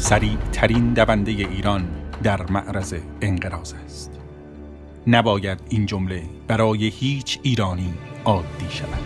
سریع ترین دونده ایران در معرض انقراض است. نباید این جمله برای هیچ ایرانی عادی شود.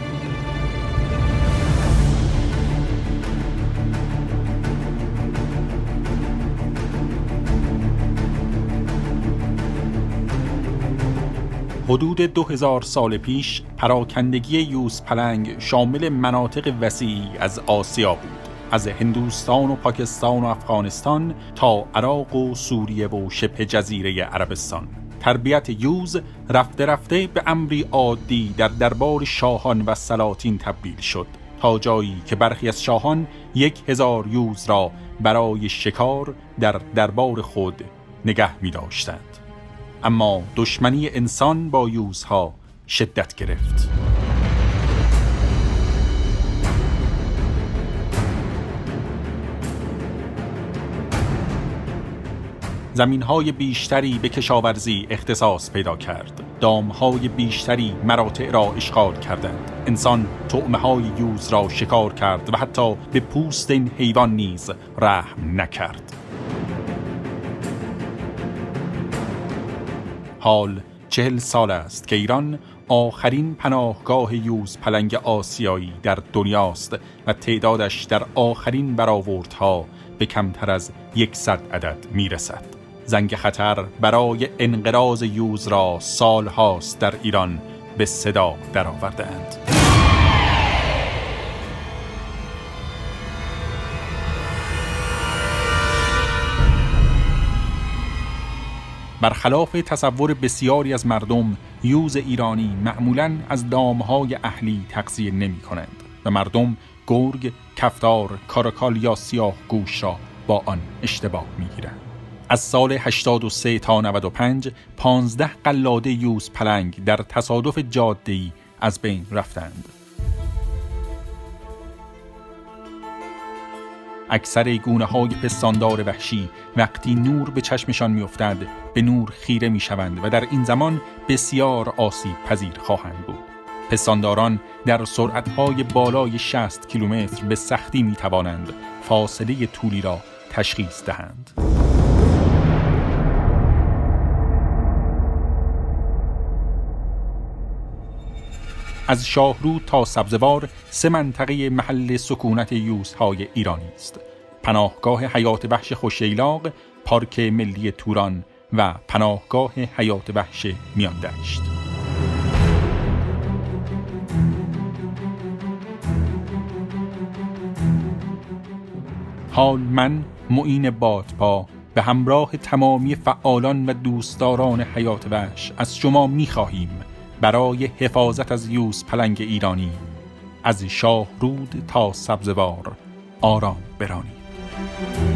حدود 2000 سال پیش پراکندگی یوزپلنگ شامل مناطق وسیعی از آسیا بود، از هندوستان و پاکستان و افغانستان تا عراق و سوریه و شبه جزیره عربستان. تربیت یوز رفته رفته به امری عادی در دربار شاهان و سلاطین تبدیل شد، تا جایی که برخی از شاهان 1000 یوز را برای شکار در دربار خود نگه می داشتند. اما دشمنی انسان با یوزها شدت گرفت. زمین‌های بیشتری به کشاورزی اختصاص پیدا کرد. دام‌های بیشتری مراتع را اشغال کردند. انسان طعمه‌های یوز را شکار کرد و حتی به پوست این حیوان نیز رحم نکرد. حال 40 سال است که ایران آخرین پناهگاه یوزپلنگ آسیایی در دنیاست و تعدادش در آخرین برآوردها به کمتر از 100 عدد میرسد. زنگ خطر برای انقراض یوز را سالهاست در ایران به صدا درآورده‌اند. برخلاف تصور بسیاری از مردم، یوز ایرانی معمولاً از دامهای اهلی تغذیه نمی کنند و مردم گرگ، کفتار، کاراکال یا سیاه گوش را با آن اشتباه می گیرند. از سال 83 تا 95 15 قلاده یوزپلنگ در تصادف جاده‌ای از بین رفتند. اکثر گونه‌های پستاندار وحشی وقتی نور به چشمشان می‌افتد به نور خیره می‌شوند و در این زمان بسیار آسیب پذیر خواهند بود. پستانداران در سرعت‌های بالای 60 کیلومتر به سختی می‌توانند فاصله طولی را تشخیص دهند. از شاهرود تا سبزوار 3 منطقه محل سکونت یوزهای ایرانی است: پناهگاه حیات وحش خوشیلاق، پارک ملی توران و پناهگاه حیات وحش میان دشت. حال من معین بادپا به همراه تمامی فعالان و دوستداران حیات وحش از شما می‌خواهیم برای حفاظت از یوزپلنگ ایرانی از شاهرود تا سبزوار آرام برانید.